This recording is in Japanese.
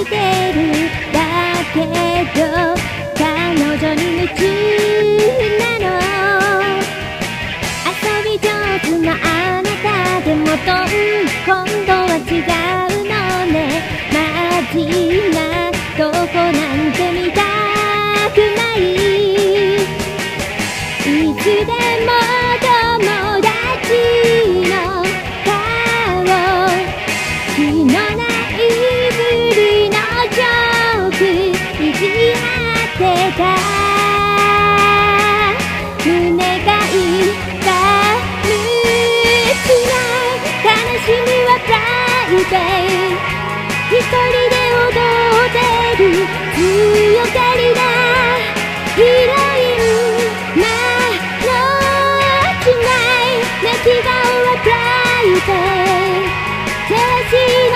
てるだけど彼女に夢中なの。遊び上手なあなたでも今度は違うのね。マジなとこなんて見たくない。いつでも友達の顔、気のないふりのジョーク意地張ってた。胸が痛むくらい悲しみはプライベート。一人で踊ってる強がりなヒロインなのじゃない。泣き顔はプライベート。正しい